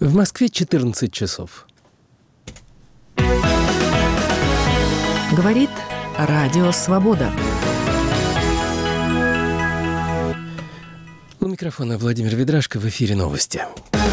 В Москве 14 часов. Говорит Радио Свобода. У микрофона Владимир Ведрашко, в эфире новости.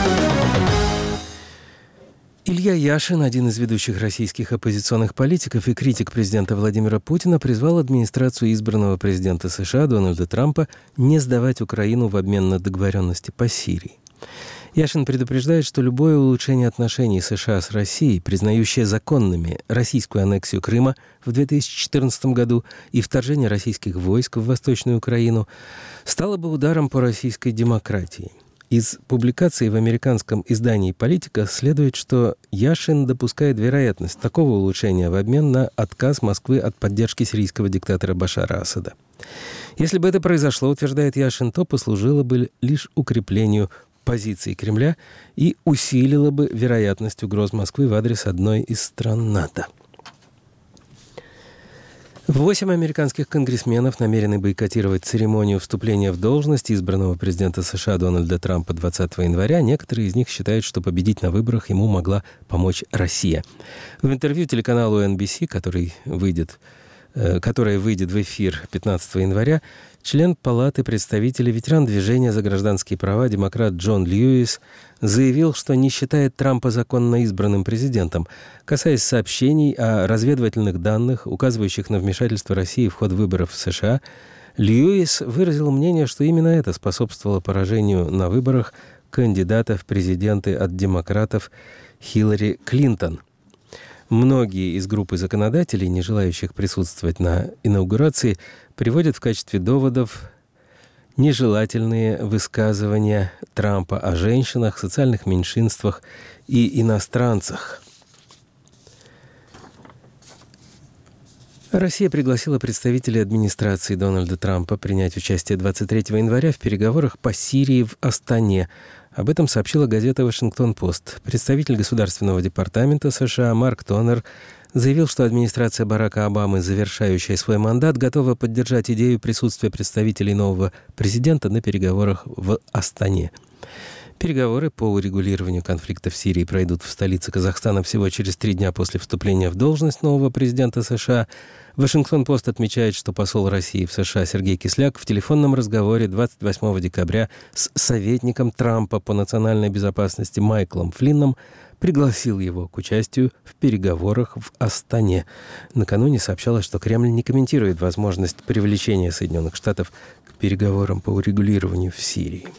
Илья Яшин, один из ведущих российских оппозиционных политиков и критик президента Владимира Путина, призвал администрацию избранного президента США Дональда Трампа не сдавать Украину в обмен на договоренности по Сирии. Яшин предупреждает, что любое улучшение отношений США с Россией, признающее законными российскую аннексию Крыма в 2014 году и вторжение российских войск в Восточную Украину, стало бы ударом по российской демократии. Из публикации в американском издании «Политика» следует, что Яшин допускает вероятность такого улучшения в обмен на отказ Москвы от поддержки сирийского диктатора Башара Асада. Если бы это произошло, утверждает Яшин, то послужило бы лишь укреплению позиции Кремля и усилило бы вероятность угроз Москвы в адрес одной из стран НАТО. 8 американских конгрессменов намерены бойкотировать церемонию вступления в должность избранного президента США Дональда Трампа 20 января. Некоторые из них считают, что победить на выборах ему могла помочь Россия. В интервью телеканалу NBC, которое выйдет в эфир 15 января, член Палаты представителей, ветеран движения за гражданские права, демократ Джон Льюис, заявил, что не считает Трампа законно избранным президентом. Касаясь сообщений о разведывательных данных, указывающих на вмешательство России в ход выборов в США, Льюис выразил мнение, что именно это способствовало поражению на выборах кандидата в президенты от демократов Хиллари Клинтон. Многие из группы законодателей, не желающих присутствовать на инаугурации, приводят в качестве доводов нежелательные высказывания Трампа о женщинах, социальных меньшинствах и иностранцах. Россия пригласила представителей администрации Дональда Трампа принять участие 23 января в переговорах по Сирии в Астане. Об этом сообщила газета «Вашингтон-Пост». Представитель Государственного департамента США Марк Тоннер заявил, что администрация Барака Обамы, завершающая свой мандат, готова поддержать идею присутствия представителей нового президента на переговорах в Астане. Переговоры по урегулированию конфликта в Сирии пройдут в столице Казахстана всего через 3 дня после вступления в должность нового президента США. «Вашингтон-Пост» отмечает, что посол России в США Сергей Кисляк в телефонном разговоре 28 декабря с советником Трампа по национальной безопасности Майклом Флинном пригласил его к участию в переговорах в Астане. Накануне сообщалось, что Кремль не комментирует возможность привлечения Соединенных Штатов к переговорам по урегулированию в Сирии.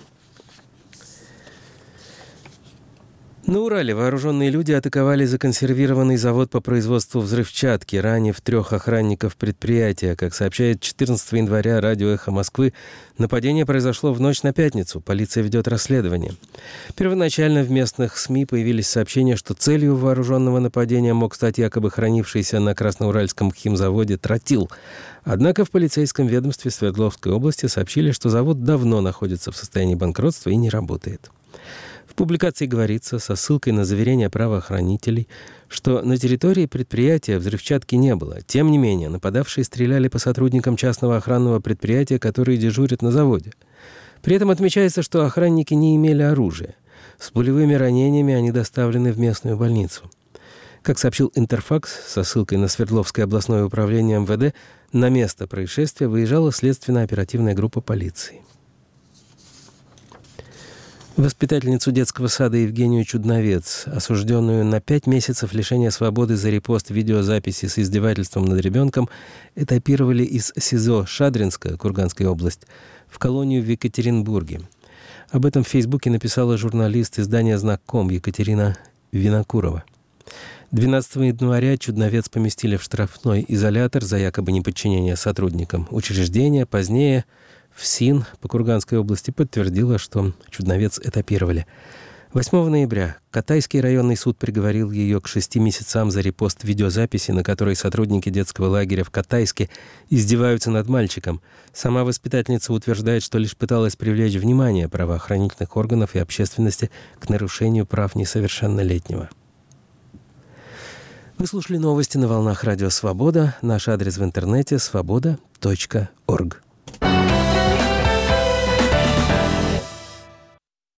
На Урале вооруженные люди атаковали законсервированный завод по производству взрывчатки, ранив 3 охранников предприятия. Как сообщает 14 января радио «Эхо Москвы», нападение произошло в ночь на пятницу. Полиция ведет расследование. Первоначально в местных СМИ появились сообщения, что целью вооруженного нападения мог стать якобы хранившийся на Красноуральском химзаводе тротил. Однако в полицейском ведомстве Свердловской области сообщили, что завод давно находится в состоянии банкротства и не работает. В публикации говорится, со ссылкой на заверение правоохранителей, что на территории предприятия взрывчатки не было. Тем не менее, нападавшие стреляли по сотрудникам частного охранного предприятия, которые дежурят на заводе. При этом отмечается, что охранники не имели оружия. С пулевыми ранениями они доставлены в местную больницу. Как сообщил Интерфакс, со ссылкой на Свердловское областное управление МВД, на место происшествия выезжала следственно-оперативная группа полиции. Воспитательницу детского сада Евгению Чудновец, осужденную на 5 месяцев лишения свободы за репост видеозаписи с издевательством над ребенком, этапировали из СИЗО Шадринска, Курганская область, в колонию в Екатеринбурге. Об этом в Фейсбуке написала журналист издания «Знак.ком» Екатерина Винокурова. 12 января Чудновец поместили в штрафной изолятор за якобы неподчинение сотрудникам учреждения. Позднее ФСИН по Курганской области подтвердила, что Чудновец этапировали. 8 ноября Катайский районный суд приговорил ее к 6 месяцам за репост видеозаписи, на которой сотрудники детского лагеря в Катайске издеваются над мальчиком. Сама воспитательница утверждает, что лишь пыталась привлечь внимание правоохранительных органов и общественности к нарушению прав несовершеннолетнего. Вы слушали новости на волнах Радио Свобода. Наш адрес в интернете – svoboda.org.